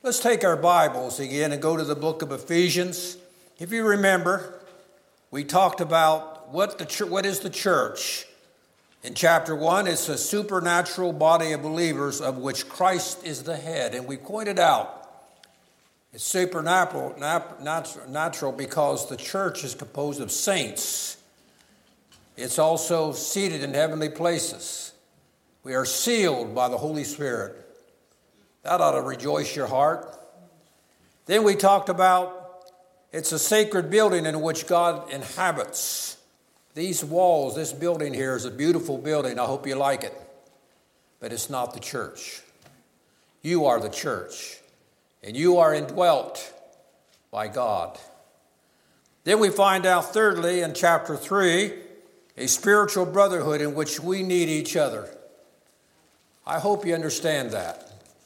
Let's take our Bibles again and go to the book of Ephesians. If you remember, we talked about what is the church. In chapter 1, it's a supernatural body of believers of which Christ is the head. And we pointed out it's supernatural natural because the church is composed of saints. It's also seated in heavenly places. We are sealed by the Holy Spirit. That ought to rejoice your heart. Then we talked about it's a sacred building in which God inhabits. These walls, this building here is a beautiful building. I hope you like it. But it's not the church. You are the church. And you are indwelt by God. Then we find out thirdly in chapter 3, a spiritual brotherhood in which we need each other. I hope you understand that.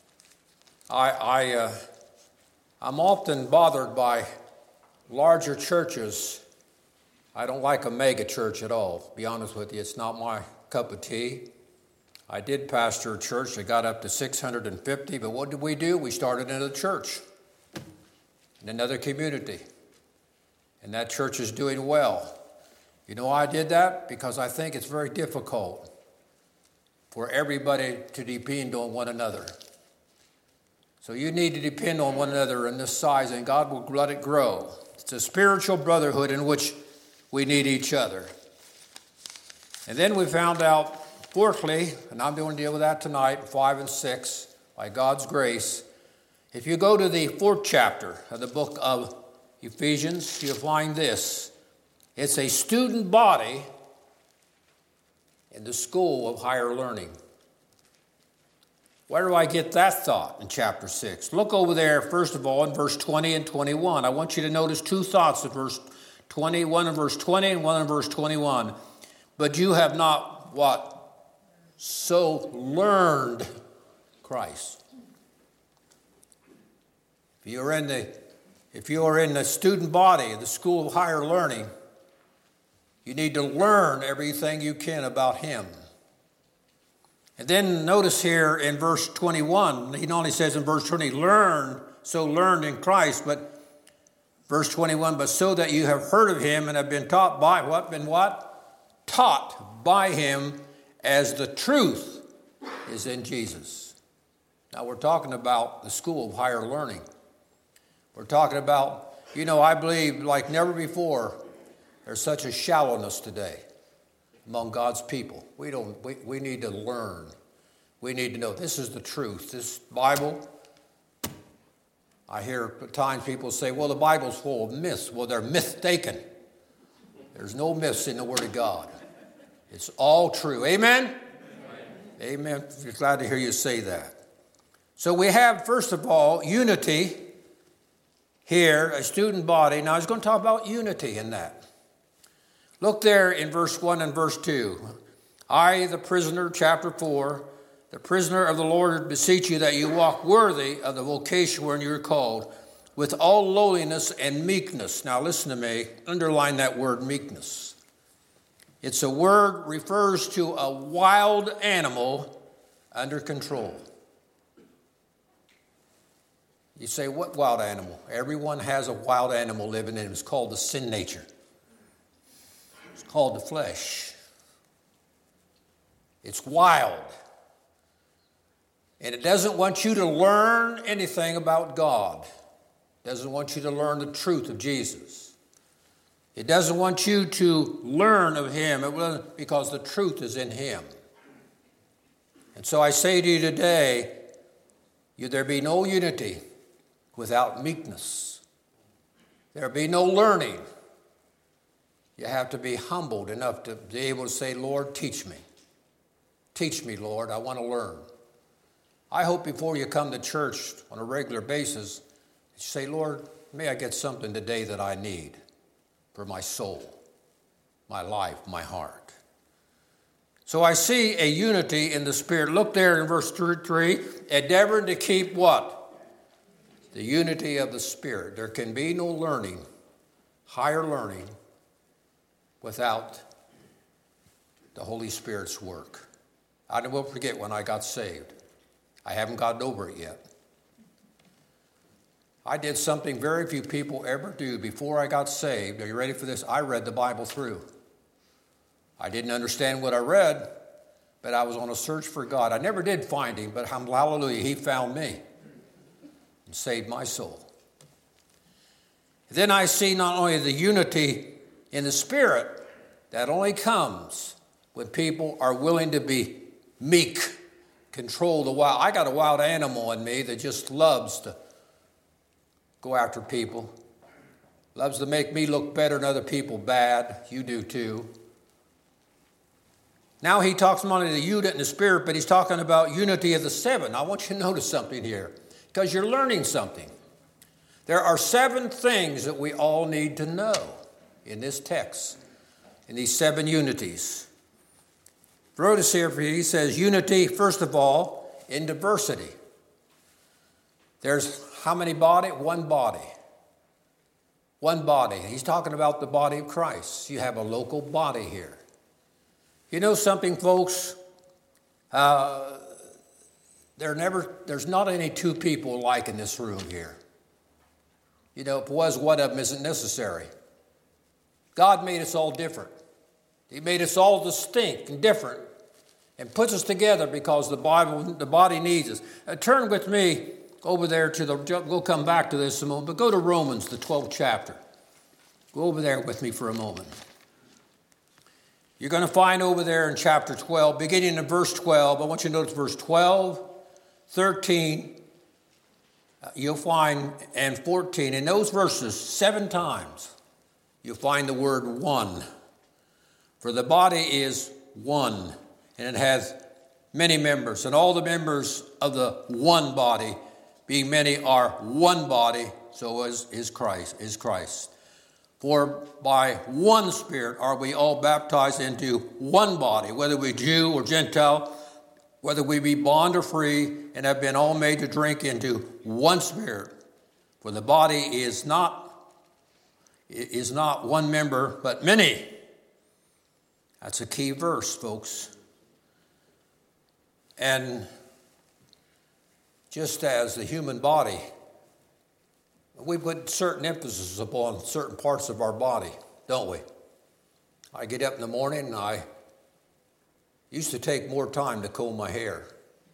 I'm often bothered by larger churches. I don't like a mega church at all, to be honest with you. It's not my cup of tea. I did pastor a church that got up to 650, but what did we do? We started another church in another community, and that church is doing well. You know why I did that? Because I think it's very difficult for everybody to depend on one another. So you need to depend on one another in this size, and God will let it grow. It's a spiritual brotherhood in which we need each other. And then we found out, fourthly, and I'm going to deal with that tonight, 5 and 6, by God's grace. If you go to the 4th chapter of the book of Ephesians, you'll find this. It's a student body in the school of higher learning. Where do I get that thought in chapter 6? Look over there, first of all, in verse 20 and 21. I want you to notice two thoughts in verse 20, one in verse 20 and one in verse 21. But you have not what? So learned Christ. If you are in the student body, the school of higher learning, you need to learn everything you can about him. And then notice here in verse 21, he not only says in verse 20, learned in Christ, but verse 21, but so that you have heard of him and have been taught by what? Been what? Taught by him as the truth is in Jesus. Now we're talking about the school of higher learning. We're talking about, I believe like never before, there's such a shallowness today among God's people. We need to learn. We need to know this is the truth. This Bible, I hear at times people say, well, the Bible's full of myths. Well, they're mistaken. There's no myths in the Word of God. It's all true. Amen? Amen. We're glad to hear you say that. So we have, first of all, unity here, a student body. Now, I was going to talk about unity in that. Look there in verse 1 and verse 2. I, the prisoner, chapter 4, the prisoner of the Lord, beseech you that you walk worthy of the vocation wherein you are called, with all lowliness and meekness. Now listen to me, underline that word meekness. It's a word refers to a wild animal under control. You say, what wild animal? Everyone has a wild animal living in him. It's called the sin nature. It's called the flesh. It's wild. And it doesn't want you to learn anything about God. It doesn't want you to learn the truth of Jesus. It doesn't want you to learn of him because the truth is in him. And so I say to you today, there be no unity without meekness. There be no learning. You have to be humbled enough to be able to say, Lord, teach me. Teach me, Lord. I want to learn. I hope before you come to church on a regular basis, you say, Lord, may I get something today that I need for my soul, my life, my heart. So I see a unity in the Spirit. Look there in verse 3, endeavoring to keep what? The unity of the Spirit. There can be no learning, higher learning, without the Holy Spirit's work. I will forget when I got saved. I haven't gotten over it yet. I did something very few people ever do. Before I got saved, are you ready for this? I read the Bible through. I didn't understand what I read, but I was on a search for God. I never did find him, but hallelujah, he found me and saved my soul. Then I see not only the unity in the Spirit, that only comes when people are willing to be meek, control the wild. I got a wild animal in me that just loves to go after people, loves to make me look better than other people bad. You do too. Now he talks not only the unity in the Spirit, but he's talking about unity of the seven. I want you to notice something here, because you're learning something. There are 7 things that we all need to know in this text, in these 7 unities. Wrote us here for you. He says unity, first of all, in diversity. There's how many body? One body. One body. He's talking about the body of Christ. You have a local body here. You know something, folks? There's not any 2 people alike in this room here. You know, if it was, one of them isn't necessary. God made us all different. He made us all distinct and different and puts us together because the body needs us. Turn with me over there we'll come back to this in a moment, but go to Romans, the 12th chapter. Go over there with me for a moment. You're going to find over there in chapter 12, beginning in verse 12, I want you to notice verse 12, 13, you'll find, and 14. In those verses, 7 times, you'll find the word one. For the body is one, and it has many members, and all the members of the one body, being many, are one body, so is Christ. For by one Spirit are we all baptized into one body, whether we Jew or Gentile, whether we be bond or free, and have been all made to drink into one Spirit. For the body is not one member, but many. That's a key verse, folks. And just as the human body, we put certain emphasis upon certain parts of our body, don't we? I get up in the morning and I used to take more time to comb my hair.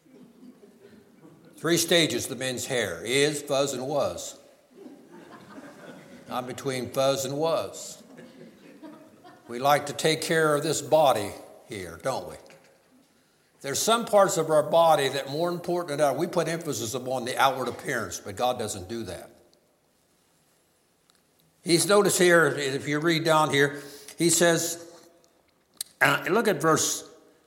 3 stages the men's hair: is, fuzz, and was. I'm between fuzz and was. We like to take care of this body here, don't we? There's some parts of our body that are more important than others. We put emphasis upon the outward appearance, but God doesn't do that. He's noticed here, if you read down here, he says, look at verse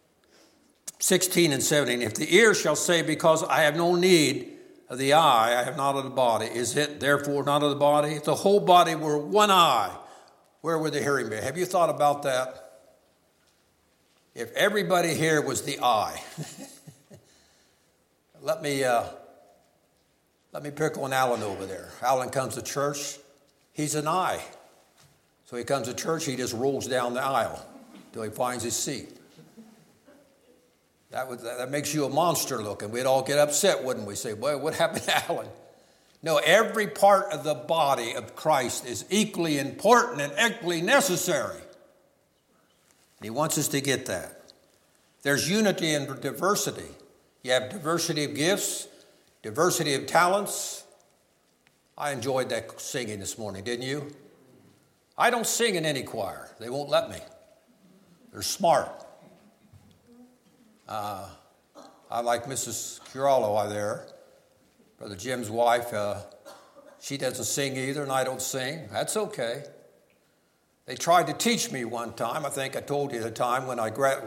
16 and 17. If the ear shall say, because I have no need of the eye, I have not of the body, is it therefore not of the body? If the whole body were one eye, where would the hearing be? Have you thought about that? If everybody here was the eye. Let me pick on Alan over there. Alan comes to church. He's an eye. So he comes to church, he just rolls down the aisle till he finds his seat. That makes you a monster looking. We'd all get upset, wouldn't we? Say, well, what happened to Alan? No, every part of the body of Christ is equally important and equally necessary. And he wants us to get that. There's unity in diversity. You have diversity of gifts, diversity of talents. I enjoyed that singing this morning, didn't you? I don't sing in any choir. They won't let me. They're smart. I like Mrs. Curalo there, Brother Jim's wife. She doesn't sing either, and I don't sing. That's okay. They tried to teach me one time. I think I told you the time when I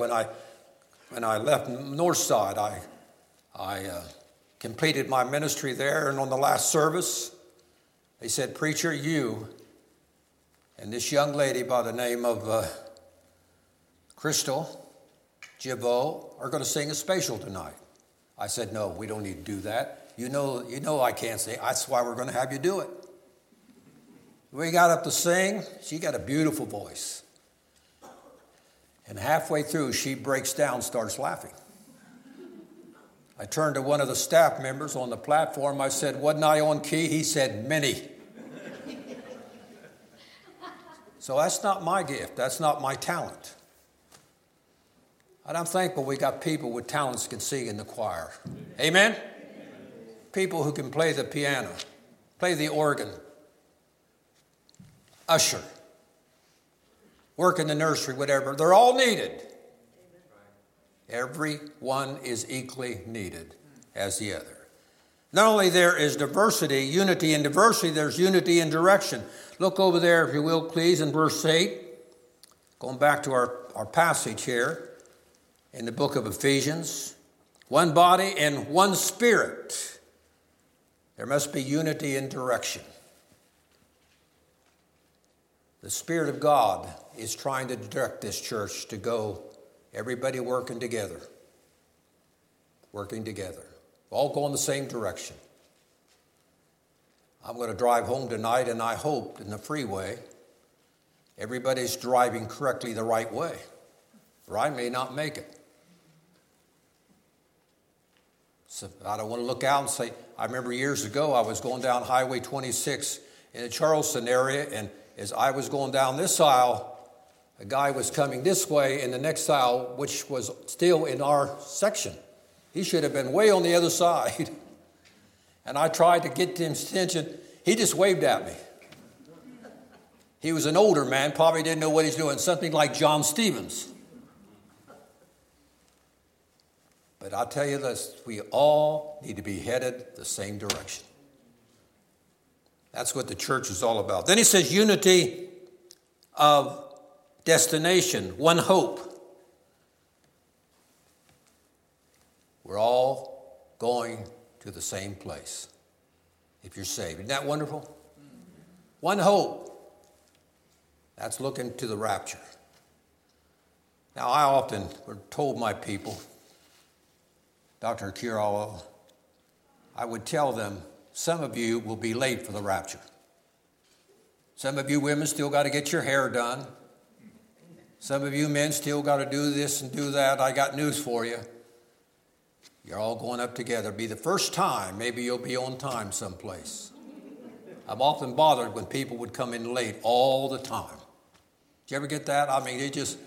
left Northside. I completed my ministry there, and on the last service, they said, "Preacher, you and this young lady by the name of Crystal Giveau are going to sing a spatial tonight." I said, "No, we don't need to do that. You know I can't sing. That's why we're going to have you do it." We got up to sing. She got a beautiful voice. And halfway through, she breaks down, starts laughing. I turned to one of the staff members on the platform. I said, wasn't I on key? He said, many. So that's not my gift. That's not my talent. And I'm thankful we got people with talents who can sing in the choir. Amen? Amen? People who can play the piano, play the organ, usher, work in the nursery, whatever. They're all needed. Everyone is equally needed as the other. Not only there is diversity, unity in diversity, there's unity in direction. Look over there, if you will, please, in verse 8. Going back to our passage here in the book of Ephesians. One body and one spirit. There must be unity in direction. The Spirit of God is trying to direct this church to go, everybody working together. Working together. All go in the same direction. I'm going to drive home tonight, and I hope in the freeway everybody's driving correctly the right way, or I may not make it. So I don't want to look out and say, I remember years ago I was going down Highway 26 in the Charleston area, and as I was going down this aisle, a guy was coming this way in the next aisle, which was still in our section. He should have been way on the other side. And I tried to get his attention. He just waved at me. He was an older man, probably didn't know what he's doing, something like John Stevens. But I'll tell you this, we all need to be headed the same direction. That's what the church is all about. Then he says unity of destination, one hope. We're all going to the same place if you're saved. Isn't that wonderful? One hope. That's looking to the rapture. Now, I often told my people, Dr. Kiralo, I would tell them, some of you will be late for the rapture. Some of you women still got to get your hair done. Some of you men still got to do this and do that. I got news for you. You're all going up together. It'll be the first time. Maybe you'll be on time someplace. I'm often bothered when people would come in late all the time. Did you ever get that? I mean, it just,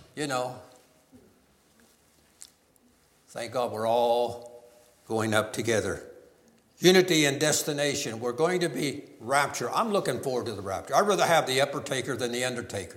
thank God we're all going up together. Unity and destination. We're going to be rapture. I'm looking forward to the rapture. I'd rather have the upper taker than the undertaker.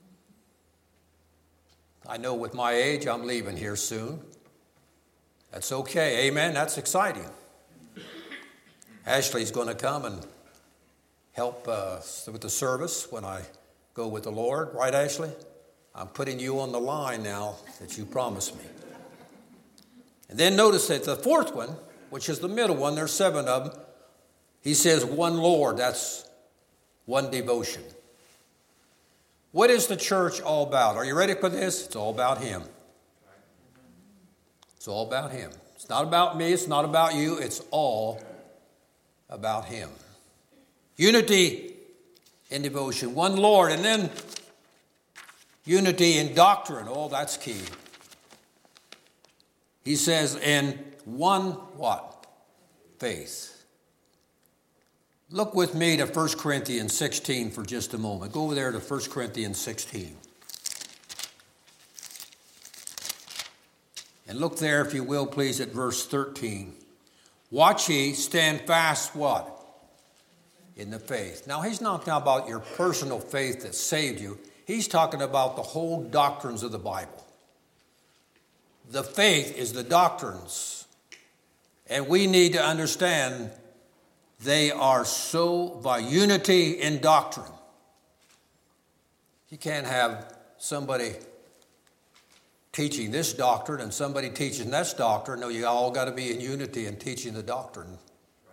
I know with my age, I'm leaving here soon. That's okay. Amen. That's exciting. Ashley's going to come and help with the service when I go with the Lord. Right, Ashley? I'm putting you on the line now that you promised me. And then notice that the fourth one, which is the middle one, there's 7 of them. He says one Lord. That's one devotion. What is the church all about? Are you ready for this? It's all about Him. It's all about Him. It's not about me. It's not about you. It's all about Him. Unity in devotion. One Lord. And then unity in doctrine. Oh, that's key. He says, in one what? Faith. Look with me to 1 Corinthians 16 for just a moment. Go over there to 1 Corinthians 16. And look there, if you will, please, at verse 13. Watch ye, stand fast, what? In the faith. Now, he's not talking about your personal faith that saved you. He's talking about the whole doctrines of the Bible. The faith is the doctrines. And we need to understand they are so by unity in doctrine. You can't have somebody teaching this doctrine and somebody teaching this doctrine. No, you all got to be in unity in teaching the doctrine. Right.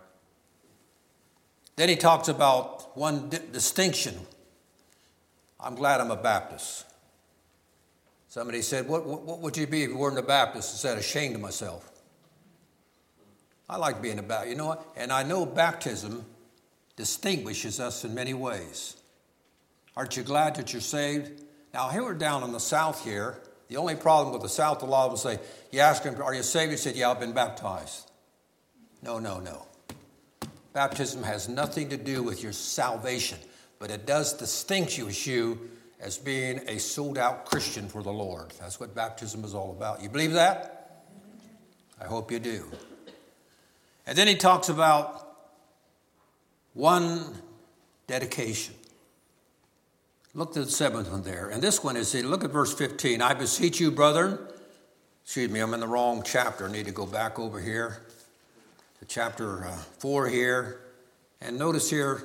Then he talks about one distinction. I'm glad I'm a Baptist. Somebody said, what would you be if you weren't a Baptist? I said, ashamed of myself. I like being a Baptist. You know what? And I know baptism distinguishes us in many ways. Aren't you glad that you're saved? Now, here we're down in the south here. The only problem with the South, a lot of them say, you ask them, are you saved? He said, yeah, I've been baptized. No. Baptism has nothing to do with your salvation, but it does distinguish you as being a sold-out Christian for the Lord. That's what baptism is all about. You believe that? I hope you do. And then he talks about one dedication. Look at the seventh one there. And this one is, look at verse 15. I beseech you, brethren. Excuse me, I'm in the wrong chapter. I need to go back over here to chapter 4 here. And notice here,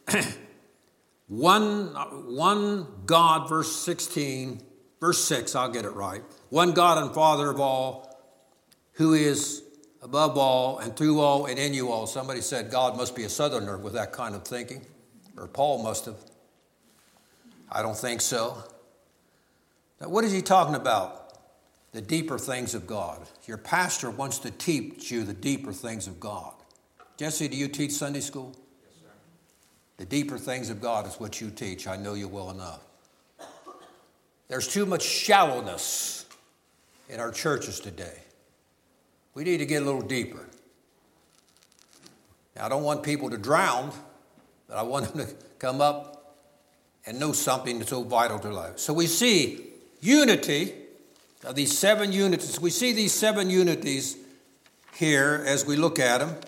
one God, verse 16, verse 6, I'll get it right. One God and Father of all, who is above all and through all and in you all. Somebody said God must be a southerner with that kind of thinking, or Paul must have. I don't think so. Now, what is he talking about? The deeper things of God. Your pastor wants to teach you the deeper things of God. Jesse, do you teach Sunday school? Yes, sir. The deeper things of God is what you teach. I know you well enough. There's too much shallowness in our churches today. We need to get a little deeper. Now, I don't want people to drown, but I want them to come up and know something that's so vital to life. So we see unity of these 7 unities. We see these 7 unities here as we look at them.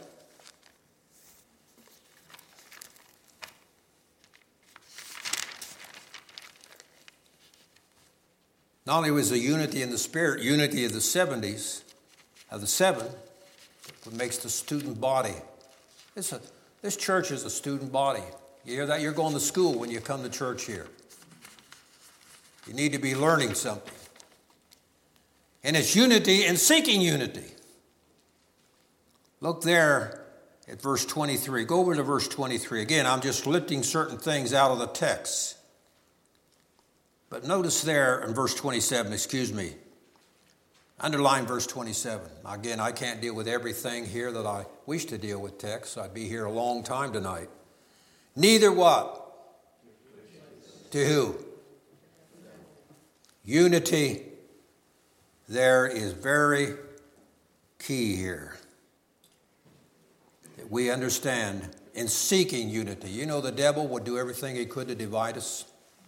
Not only was the unity in the Spirit, unity of the 70s, of the 7, what makes the student body. This church is a student body. You hear that? You're going to school when you come to church here. You need to be learning something. And it's unity and seeking unity. Look there at verse 23. Go over to verse 23. Again, I'm just lifting certain things out of the text. But notice there in verse 27, underline verse 27. Again, I can't deal with everything here that I wish to deal with text. I'd be here a long time tonight. Neither what? To who? Unity there is very key here. That we understand in seeking unity. You know the devil would do everything he could to divide us.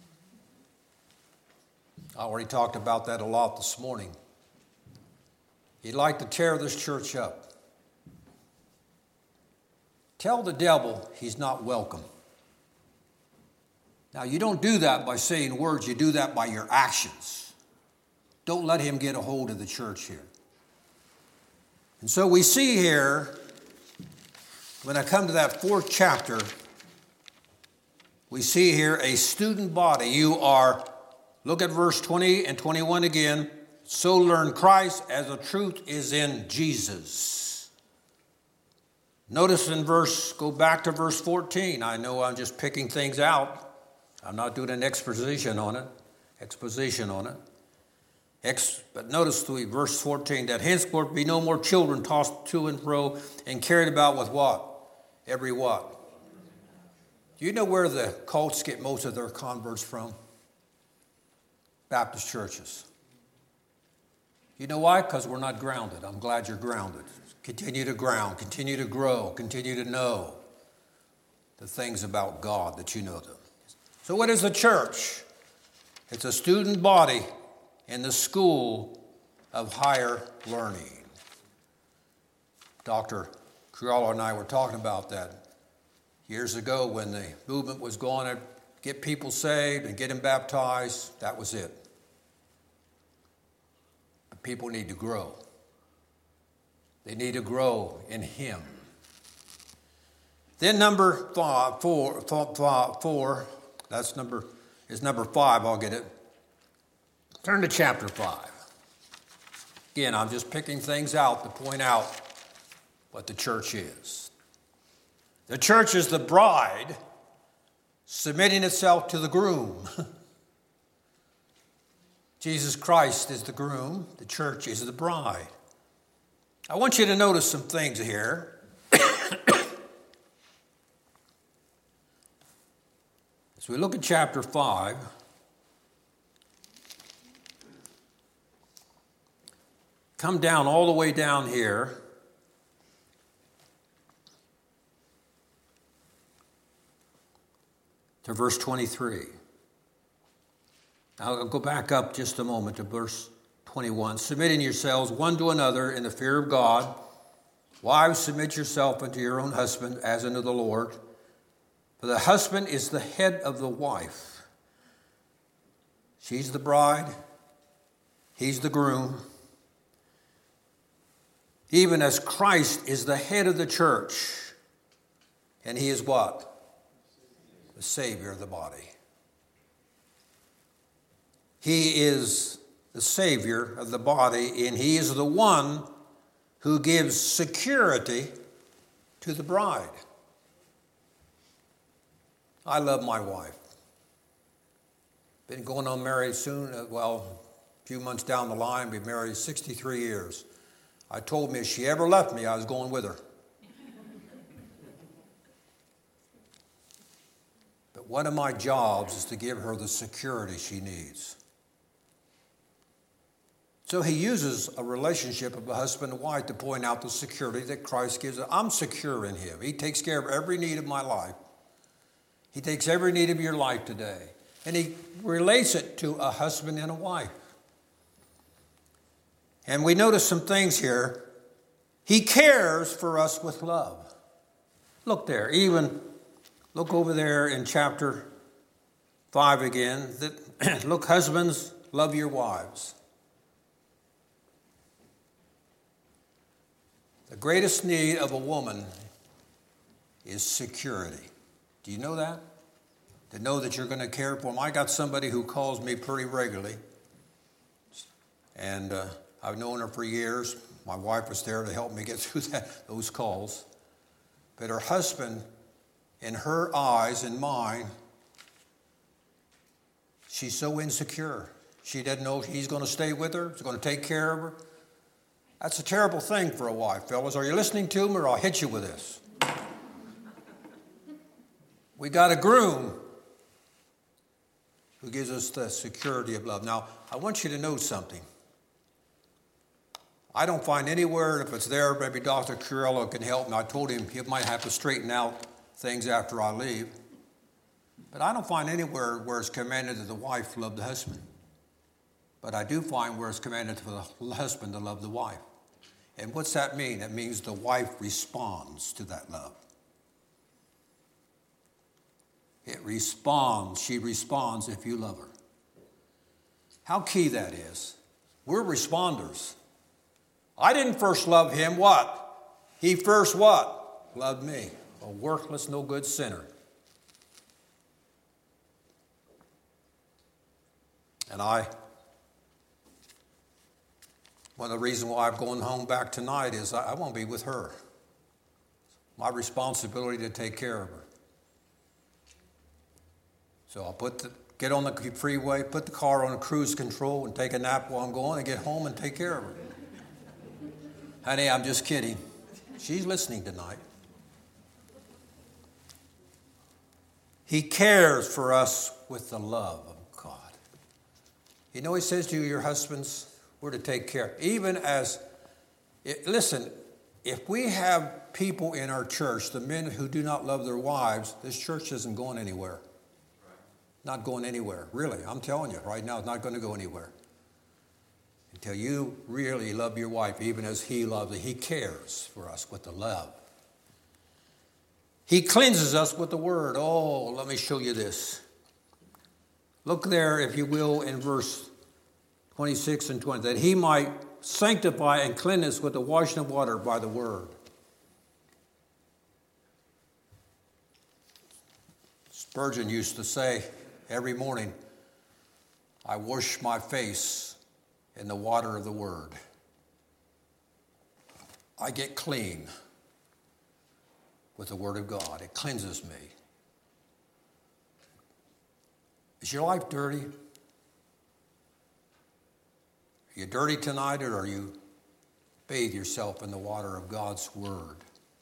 I already talked about that a lot this morning. He'd like to tear this church up. Tell the devil he's not welcome. Now, you don't do that by saying words. You do that by your actions. Don't let him get a hold of the church here. And so we see here, when I come to that 4th chapter, we see here a student body. You are, look at verse 20 and 21 again. So learn Christ as the truth is in Jesus. Notice go back to verse 14. I know I'm just picking things out. I'm not doing an exposition on it. But notice verse 14, that henceforth be no more children tossed to and fro and carried about with what? Every what? Do you know where the cults get most of their converts from? Baptist churches. You know why? Because we're not grounded. I'm glad you're grounded. Continue to ground, continue to grow, continue to know the things about God that you know them. So what is the church? It's a student body in the school of higher learning. Dr. Criollo and I were talking about that years ago when the movement was going to get people saved and get them baptized. That was it. But people need to grow. They need to grow in Him. Then number 4, that's number 5, I'll get it. Turn to chapter 5. Again, I'm just picking things out to point out what the church is. The church is the bride submitting itself to the groom. Jesus Christ is the groom. The church is the bride. I want you to notice some things here. As we look at chapter 5, come down all the way down here. To verse 23. Now I'll go back up just a moment to verse 21. Submitting yourselves one to another in the fear of God. Wives, submit yourself unto your own husband as unto the Lord. For the husband is the head of the wife. She's the bride. He's the groom. Even as Christ is the head of the church. And he is what? The Savior of the body. He is the Savior of the body, and he is the one who gives security to the bride. I love my wife. Been going on married soon, a few months down the line, we've married 63 years. I told me if she ever left me, I was going with her. But one of my jobs is to give her the security she needs. So he uses a relationship of a husband and wife to point out the security that Christ gives us. I'm secure in him. He takes care of every need of my life. He takes every need of your life today. And he relates it to a husband and a wife. And we notice some things here. He cares for us with love. Look there. Even look over there in chapter 5 again. Look, husbands, love your wives. The greatest need of a woman is security. Do you know that? To know that you're going to care for them. I got somebody who calls me pretty regularly. And I've known her for years. My wife was there to help me get through those calls. But her husband, in her eyes and mine, she's so insecure. She doesn't know he's going to stay with her. He's going to take care of her. That's a terrible thing for a wife, fellas. Are you listening to me, or I'll hit you with this? We got a groom who gives us the security of love. Now, I want you to know something. I don't find anywhere, if it's there, maybe Dr. Curello can help me. I told him he might have to straighten out things after I leave. But I don't find anywhere where it's commanded that the wife love the husband. But I do find where it's commanded for the husband to love the wife. And what's that mean? That means the wife responds to that love. It responds. She responds if you love her. How key that is. We're responders. I didn't first love him. What? He first what? Loved me. A worthless, no good sinner. And one of the reasons why I'm going home back tonight is I want to be with her. My responsibility to take care of her. So I'll get on the freeway, put the car on cruise control, and take a nap while I'm going, and get home and take care of her. Honey, I'm just kidding. She's listening tonight. He cares for us with the love of God. You know, he says to you, your husbands, we're to take care. Even as, listen, if we have people in our church, the men who do not love their wives, this church isn't going anywhere. Not going anywhere, really. I'm telling you, right now, it's not going to go anywhere. Until you really love your wife, even as he loves her. He cares for us with the love. He cleanses us with the word. Oh, let me show you this. Look there, if you will, in verse 26 and 20. That he might sanctify and cleanse us with the washing of water by the word. Spurgeon used to say every morning, I wash my face in the water of the word. I get clean with the word of God. It cleanses me. Is your life dirty? Are you dirty tonight, or are you bathe yourself in the water of God's word?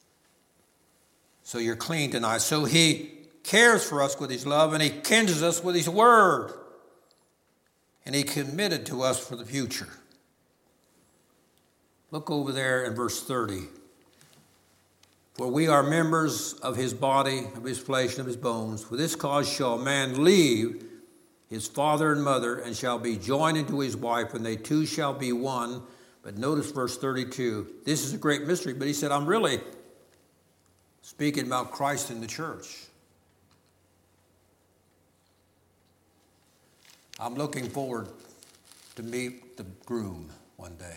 So you're clean tonight. So he cares for us with his love, and he cleanses us with his word. And he committed to us for the future. Look over there in verse 30. For we are members of his body, of his flesh, and of his bones. For this cause shall a man leave his father and mother, and shall be joined unto his wife, and they two shall be one. But notice verse 32. This is a great mystery, but he said, I'm really speaking about Christ in the church. I'm looking forward to meet the groom one day.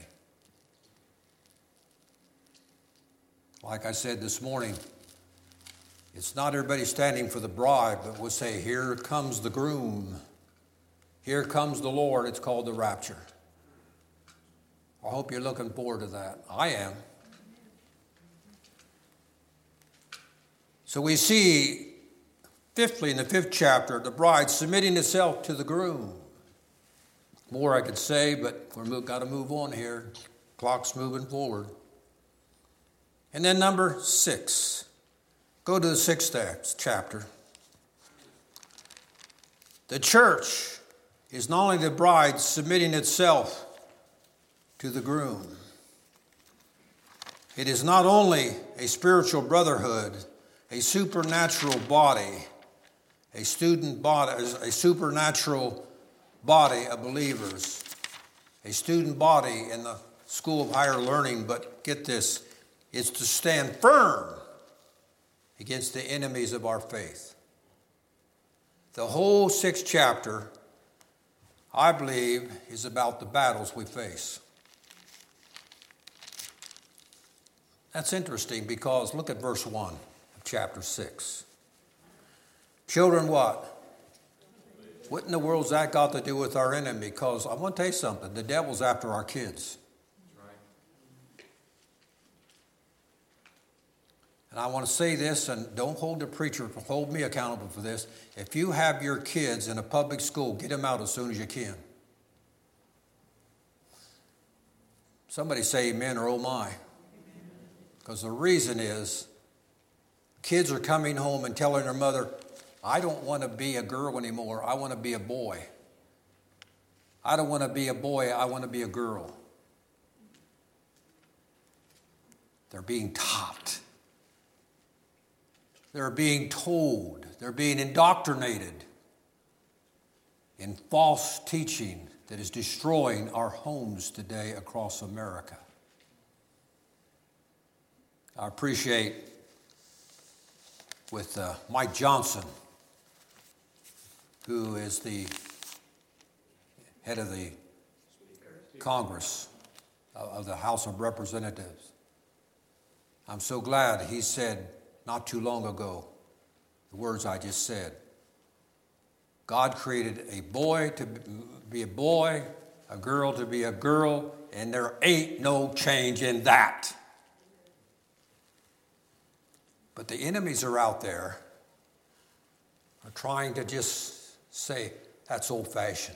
Like I said this morning, it's not everybody standing for the bride, but we'll say, here comes the groom. Here comes the Lord. It's called the rapture. I hope you're looking forward to that. I am. So we see, fifthly, in the 5th chapter, the bride submitting itself to the groom. More I could say, but we've got to move on here. Clock's moving forward. And then number 6. Go to the 6th chapter. The church is not only the bride submitting itself to the groom. It is not only a spiritual brotherhood, a supernatural body, a supernatural body of believers, a student body in the school of higher learning, but get this, it's to stand firm against the enemies of our faith. The whole 6th chapter, I believe, is about the battles we face. That's interesting because look at verse 1 of chapter 6. Children, what? What in the world's that got to do with our enemy? Because I want to tell you something. The devil's after our kids. And I want to say this, and don't hold the preacher, hold me accountable for this. If you have your kids in a public school, get them out as soon as you can. Somebody say amen or oh my. Because the reason is, kids are coming home and telling their mother, I don't want to be a girl anymore, I want to be a boy. I don't want to be a boy, I want to be a girl. They're being taught. They're being told, they're being indoctrinated in false teaching that is destroying our homes today across America. I appreciate with Mike Johnson, who is the head of the Congress of the House of Representatives. I'm so glad he said, not too long ago, the words I just said. God created a boy to be a boy, a girl to be a girl, and there ain't no change in that. But the enemies are out there are trying to just say, that's old-fashioned.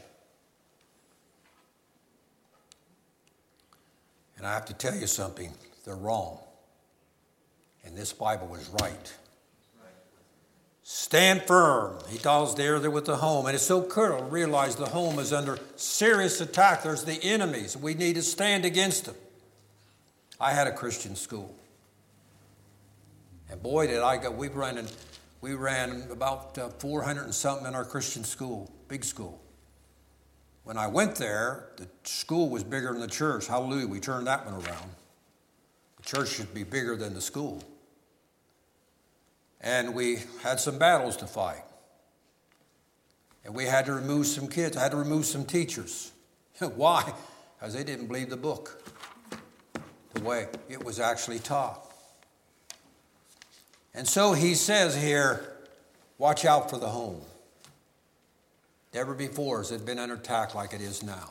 And I have to tell you something, they're wrong. And this Bible is right. Stand firm. He tells there with the home. And it's so critical to realize the home is under serious attack. There's the enemies. We need to stand against them. I had a Christian school. And boy, did I go. We ran about 400 and something in our Christian school, big school. When I went there, the school was bigger than the church. Hallelujah, we turned that one around. The church should be bigger than the school. And we had some battles to fight. And we had to remove some kids. I had to remove some teachers. Why? Because they didn't believe the book the way it was actually taught. And so he says here, watch out for the home. Never before has it been under attack like it is now.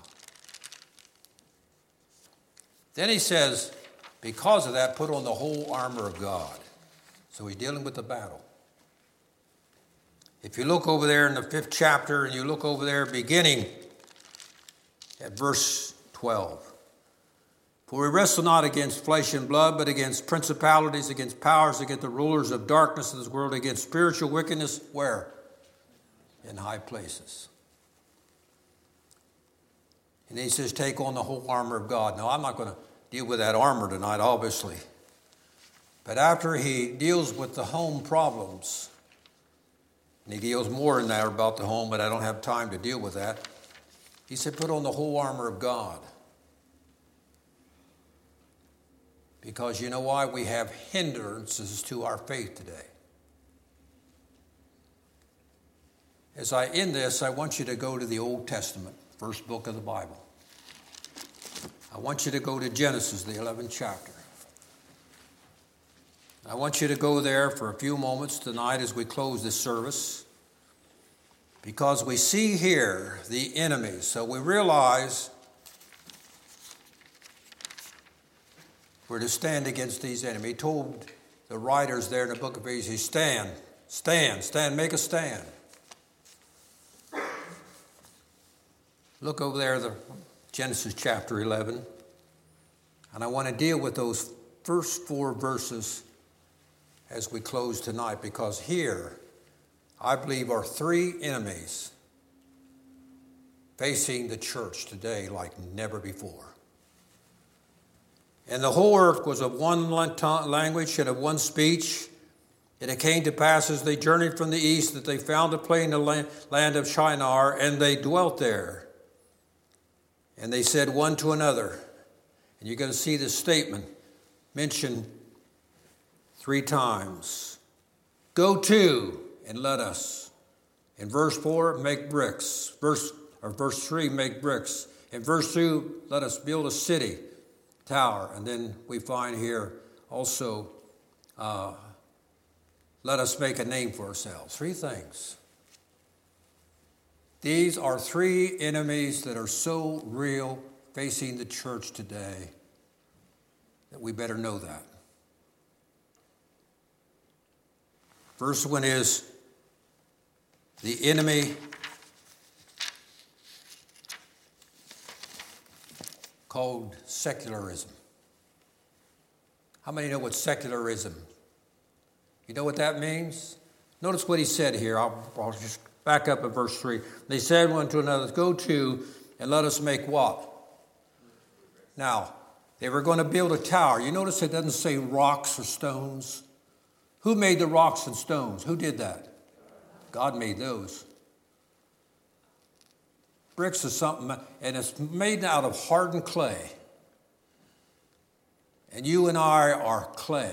Then he says, because of that, put on the whole armor of God. So he's dealing with the battle. If you look over there in the 5th chapter and you look over there beginning at verse 12. For we wrestle not against flesh and blood, but against principalities, against powers, against the rulers of darkness of this world, against spiritual wickedness, where? In high places. And he says, take on the whole armor of God. Now, I'm not going to deal with that armor tonight, obviously. But after he deals with the home problems, and he deals more in there about the home, but I don't have time to deal with that. He said, put on the whole armor of God. Because you know why? We have hindrances to our faith today. As I end this, I want you to go to the Old Testament, first book of the Bible. I want you to go to Genesis, the 11th chapter. I want you to go there for a few moments tonight as we close this service, because we see here the enemies. So we realize we're to stand against these enemies. He told the writers there in the book of Ephesians, stand, make a stand. Look over there, the Genesis chapter 11. And I want to deal with those first 4 verses as we close tonight, because here, I believe, are 3 enemies facing the church today like never before. And the whole earth was of one language and of one speech. And it came to pass as they journeyed from the east that they found a plain in the land of Shinar, and they dwelt there. And they said one to another, and you're going to see this statement mentioned 3 times. Go to and let us. In verse 4, make bricks. Verse 3, make bricks. In verse 2, let us build a city, tower. And then we find here also, let us make a name for ourselves. 3 things. These are 3 enemies that are so real facing the church today that we better know that. First one is the enemy called secularism. How many know what secularism? You know what that means? Notice what he said here. I'll just back up at verse 3. They said one to another, go to and let us make what? Now, they were going to build a tower. You notice it doesn't say rocks or stones. Who made the rocks and stones? Who did that? God made those. Bricks is something, and it's made out of hardened clay. And you and I are clay.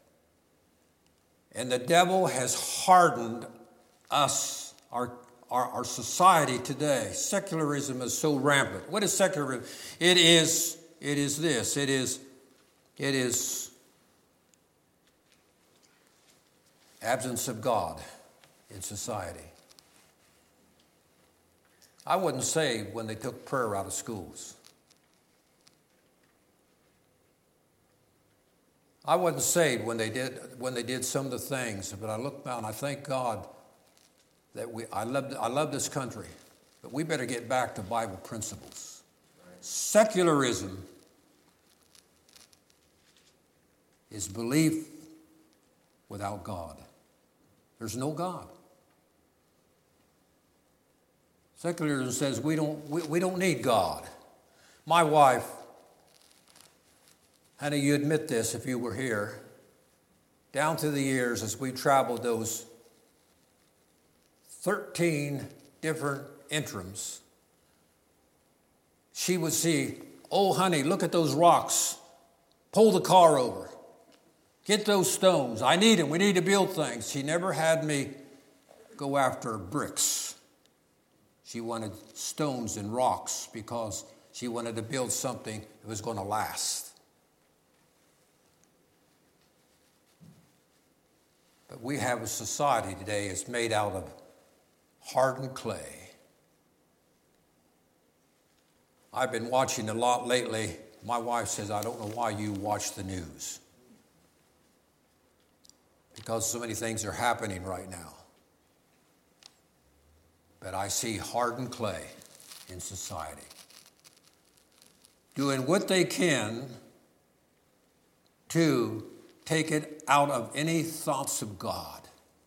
And the devil has hardened us, our society today. Secularism is so rampant. What is secularism? It is this. It is absence of God in society. I wasn't saved when they took prayer out of schools. I wasn't saved when they did some of the things, but I look back and I thank God that I love this country, but we better get back to Bible principles. Secularism is belief without God. There's no God. Secularism says we don't need God. My wife, honey, you admit this if you were here, down through the years as we traveled those 13 different interims, she would see, oh, honey, look at those rocks. Pull the car over. Get those stones. I need them. We need to build things. She never had me go after bricks. She wanted stones and rocks because she wanted to build something that was going to last. But we have a society today that's made out of hardened clay. I've been watching a lot lately. My wife says, I don't know why you watch the news. Because so many things are happening right now. But I see hardened clay in society, doing what they can to take it out of any thoughts of God.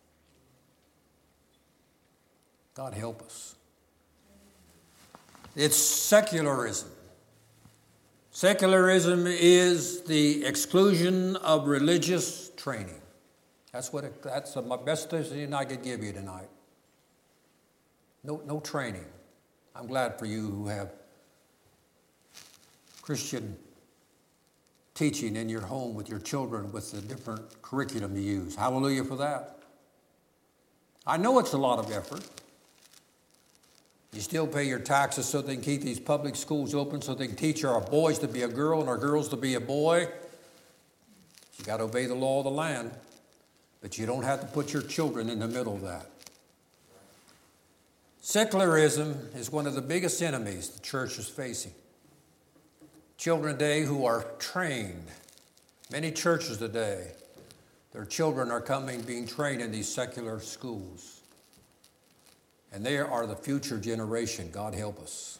God help us. It's secularism. Secularism is the exclusion of religious training. That's my best thing I could give you tonight. No training. I'm glad for you who have Christian teaching in your home with your children with the different curriculum you use. Hallelujah for that. I know it's a lot of effort. You still pay your taxes so they can keep these public schools open, so they can teach our boys to be a girl and our girls to be a boy. You got to obey the law of the land, but you don't have to put your children in the middle of that. Secularism is one of the biggest enemies the church is facing. Children today who are trained, many churches today, their children are being trained in these secular schools. And they are the future generation. God help us.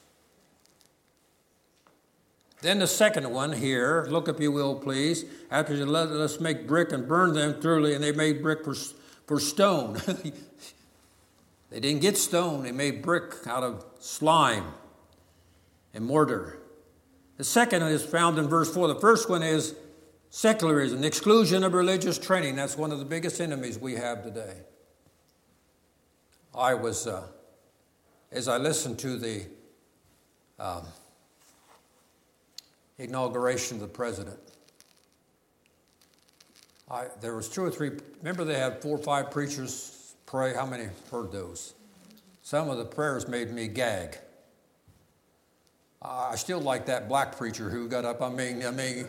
Then the second one here, look if you will, please. After you let us make brick and burn them thoroughly, and they made brick for stone. They didn't get stone. They made brick out of slime and mortar. The second is found in verse 4. The first one is secularism, the exclusion of religious training. That's one of the biggest enemies we have today. I was, as I listened to the inauguration of the president, there was 2 or 3, remember they had 4 or 5 preachers pray? How many heard those? Some of the prayers made me gag. I still like that black preacher who got up. He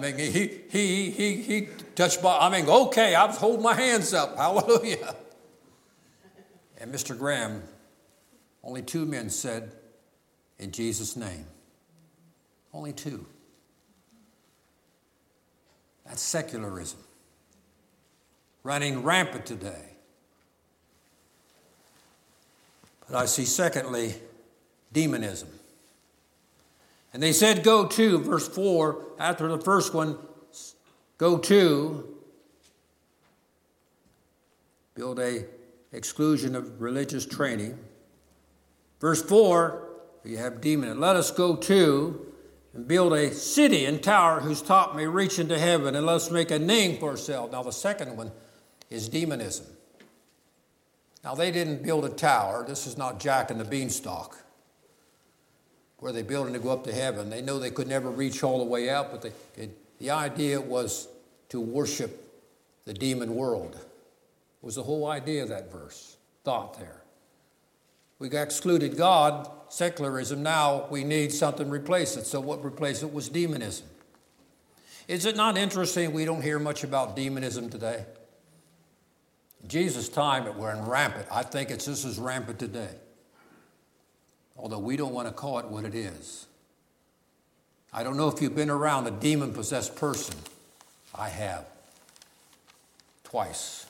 touched my, okay, I was holding my hands up. Hallelujah. And Mr. Graham, only 2 men said, in Jesus' name. Only 2. That's secularism. Running rampant today. But I see, secondly, demonism. And they said, go to, verse 4, after the first one, go to, build a exclusion of religious training. Verse 4, you have demon. Let us go to and build a city and tower whose top may reach into heaven, and let us make a name for ourselves. Now the second one is demonism. Now they didn't build a tower. This is not Jack and the Beanstalk, where they built it to go up to heaven. They know they could never reach all the way up, but the idea was to worship the demon world. Was the whole idea of that verse, thought there. We got excluded God, secularism, now we need something to replace it. So what replaced it was demonism. Is it not interesting we don't hear much about demonism today? In Jesus' time it went rampant. I think it's just as rampant today. Although we don't want to call it what it is. I don't know if you've been around a demon-possessed person. I have. Twice.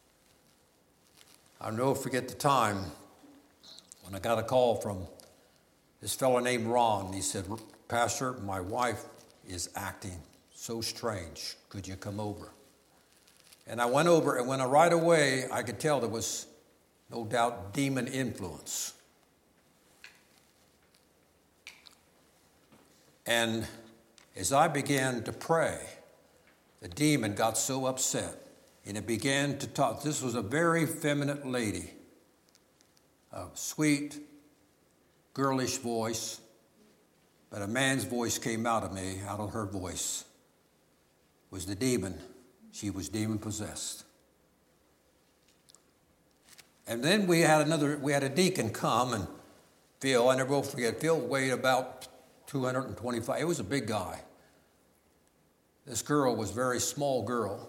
I'll never forget the time when I got a call from this fellow named Ron. He said, Pastor, my wife is acting so strange. Could you come over? And I went over, and right away, I could tell there was no doubt demon influence. And as I began to pray, the demon got so upset, and it began to talk. This was a very feminine lady, a sweet, girlish voice, but a man's voice came out of me, out of her voice. It was the demon. She was demon-possessed. And then we had a deacon come, and Phil, I never will forget, Phil weighed about 225. It was a big guy. This girl was a very small girl.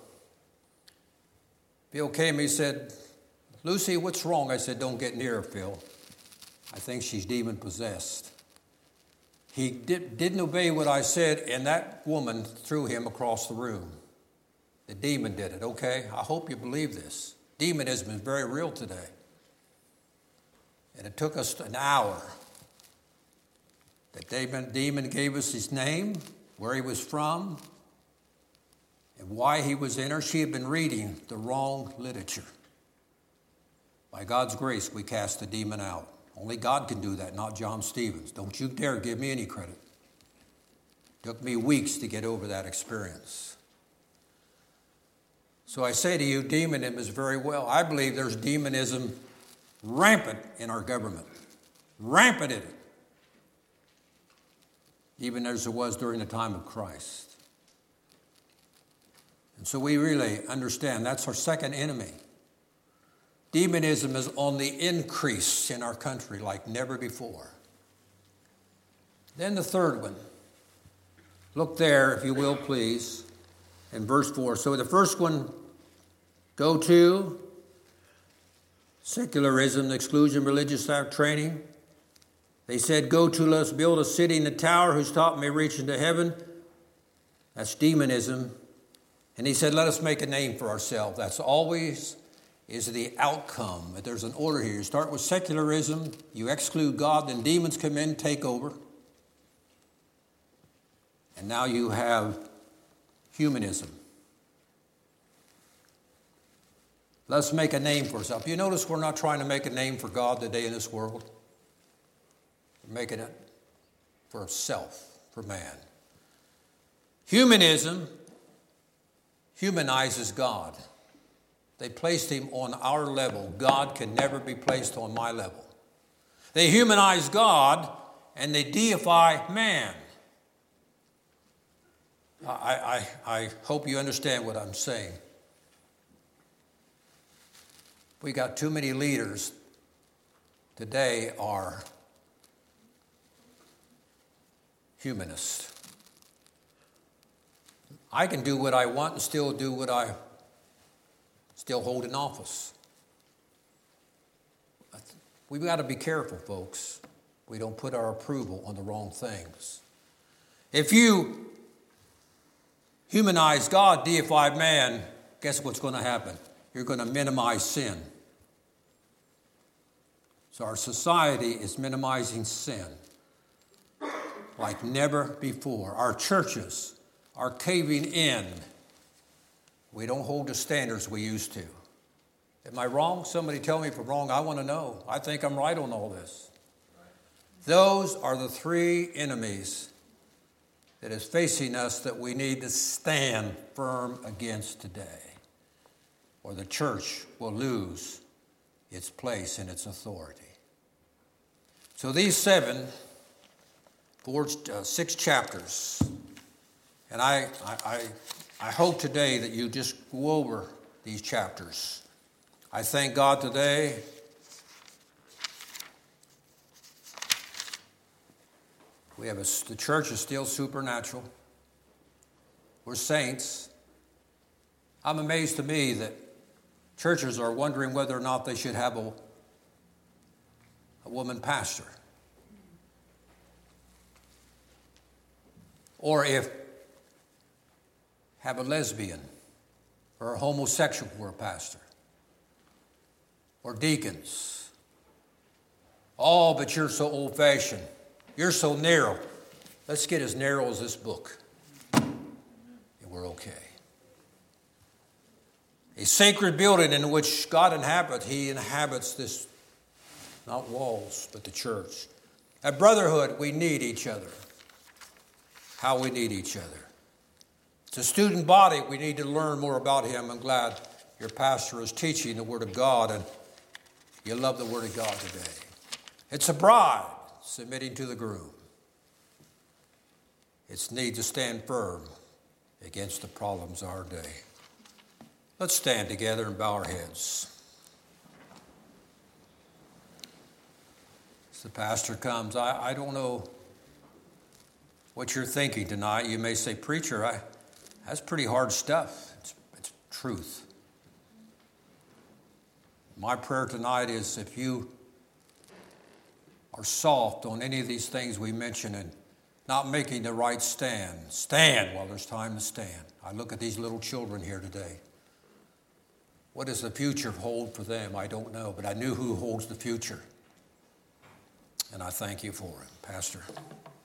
Phil came, he said, Lucy, what's wrong? I said, don't get near her, Phil. I think she's demon-possessed. He didn't obey what I said, and that woman threw him across the room. The demon did it, okay? I hope you believe this. Demonism is very real today. And it took us an hour. The demon gave us his name, where he was from, and why he was in her. She had been reading the wrong literature. By God's grace, we cast the demon out. Only God can do that, not John Stevens. Don't you dare give me any credit. Took me weeks to get over that experience. So I say to you, demonism is very well. I believe there's demonism rampant in our government. Rampant in it. Even as it was during the time of Christ. And so we really understand that's our second enemy. Demonism is on the increase in our country like never before. Then the third one. Look there, if you will, please, in verse 4. So the first one, go to secularism, the exclusion of religious training. They said, go to, let's build a city in the tower whose top may reach into heaven. That's demonism. And he said, let us make a name for ourselves. That's always is the outcome. But there's an order here. You start with secularism, you exclude God, then demons come in, take over. And now you have humanism. Let's make a name for ourselves. You notice we're not trying to make a name for God today in this world. We're making it for self, for man. Humanism humanizes God. They placed him on our level. God can never be placed on my level. They humanize God and they deify man. I hope you understand what I'm saying. We got too many leaders today are humanists. I can do what I want and still do what I still hold in office. We've got to be careful, folks. We don't put our approval on the wrong things. If you humanize God, deify man, guess what's going to happen? You're going to minimize sin. So our society is minimizing sin like never before. Our churches are caving in. We don't hold the standards we used to. Am I wrong? Somebody tell me if I'm wrong. I want to know. I think I'm right on all this. Those are the three enemies that is facing us that we need to stand firm against today, or the church will lose its place and its authority. So these 6 chapters, and I hope today that you just go over these chapters. I thank God today the church is still supernatural. We're saints. I'm amazed to me that churches are wondering whether or not they should have a woman pastor. Or if have a lesbian or a homosexual for a pastor. Or deacons. Oh, but you're so old-fashioned. You're so narrow. Let's get as narrow as this book. And we're okay. A sacred building in which God inhabits. He inhabits this, not walls, but the church. At brotherhood, we need each other. How we need each other. It's a student body. We need to learn more about him. I'm glad your pastor is teaching the Word of God, and you love the Word of God today. It's a bride submitting to the groom. It's need to stand firm against the problems of our day. Let's stand together and bow our heads. As the pastor comes, I don't know what you're thinking tonight. You may say, preacher, that's pretty hard stuff. It's truth. My prayer tonight is if you are soft on any of these things we mentioned and not making the right stand while there's time to stand. I look at these little children here today. What does the future hold for them? I don't know, but I knew who holds the future. And I thank you for it, Pastor.